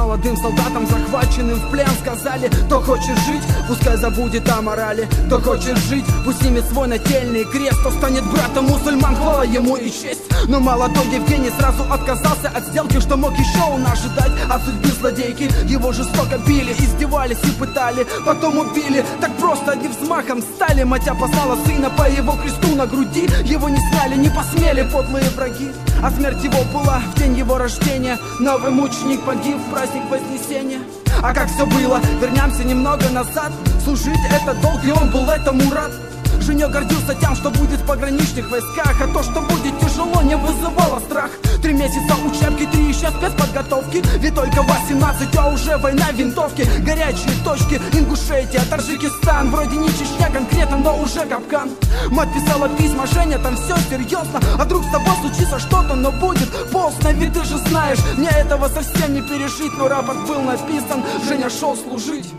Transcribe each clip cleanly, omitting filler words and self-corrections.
молодым солдатам, захваченным в плен, сказали: кто хочет жить, пускай забудет о морали. Кто хочет жить, пусть снимет свой нательный крест. Кто станет братом мусульман, хвала ему и честь. Но молодой Евгений сразу отказался от сделки. Что мог еще он ожидать от судьбы злодейки? Его жестоко били, издевались и пытали, потом убили. Так просто одним взмахом стали. Матя послала сына по его кресту на груди. Его не сняли, не посмели подлые враги. А смерть его была в день его рождения. Новый мученик погиб в праздник Вознесения. А как все было? Вернемся немного назад. Служить это долг, и он был этому рад. Женек гордился тем, что будет в пограничных войсках. А то, что будет тяжело, не вызывало страх. 3 месяца учебки, 3 еще спецподготовки. Ведь только 18, а уже война в винтовке. Горячие точки, Ингушетия, Таджикистан. Вроде не Чечня конкретно, но уже капкан. Мать писала письма: Женя, там все серьезно. А вдруг с тобой случится что-то, но будет поздно. Ведь ты же знаешь, мне этого совсем не пережить. Но рапорт был написан, Женя шел служить.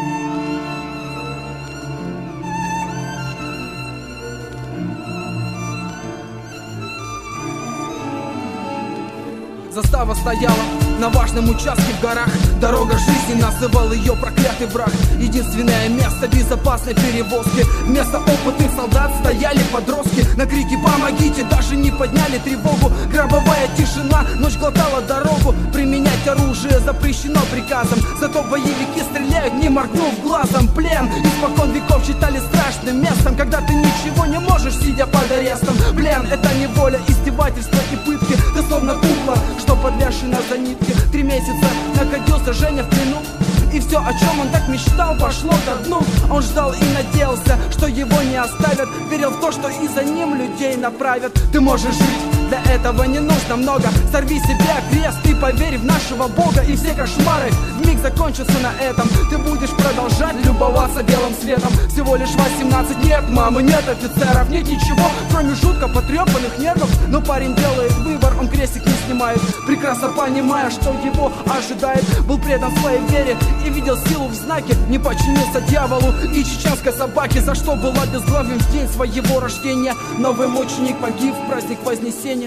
Застава стояла на важном участке в горах. Дорога жизни, называл ее проклятый враг. Единственное место безопасной перевозки. Вместо опытных солдат стояли подростки. На крики «помогите» даже не подняли тревогу. Гробовая тишина, ночь глотала дорогу. Применять оружие запрещено приказом. Зато боевики стреляют, не моргнув глазом. Плен испокон веков считали страшным местом, когда ты ничего не можешь, сидя под арестом. Плен — это неволя, издевательство и пытки. Ты словно кукла, что подвешена за нитки. 3 месяца находился Женя в плену. И все, о чем он так мечтал, пошло ко дну. Он ждал и надеялся, что его не оставят. Верил в то, что и за ним людей направят. Ты можешь жить, для этого не нужно много. Сорви себе крест и поверь в нашего Бога. И все кошмары вмиг закончатся на этом. Ты будешь продолжать любоваться белым светом. Всего лишь 18, нет мамы, нет офицеров, нет ничего, кроме жутко потрепанных нервов. Но парень делает выбор, он крестик не снимает, прекрасно понимая, что его ожидает. Был предан своей вере и видел силу в знаке. Не подчинился дьяволу и чеченской собаке, за что был обезглавлен в день своего рождения. Новый мученик погиб в праздник Вознесения.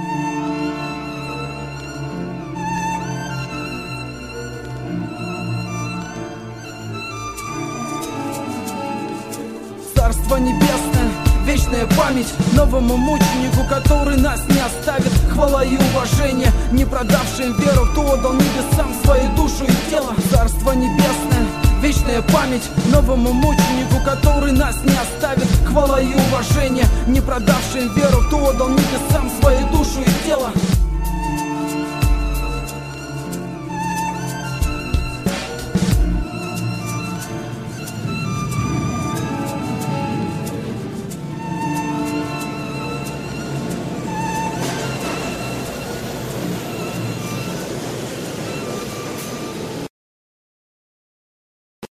Царство небесное, вечная память новому мученику, который нас не оставит. Хвала и уважение не продавшим веру, кто отдал небесам свою душу и тело. Царство небесное, вечная память новому мученику, который нас не оставит. Хвала и уважение не продавшим веру, кто отдал небесам свою душу и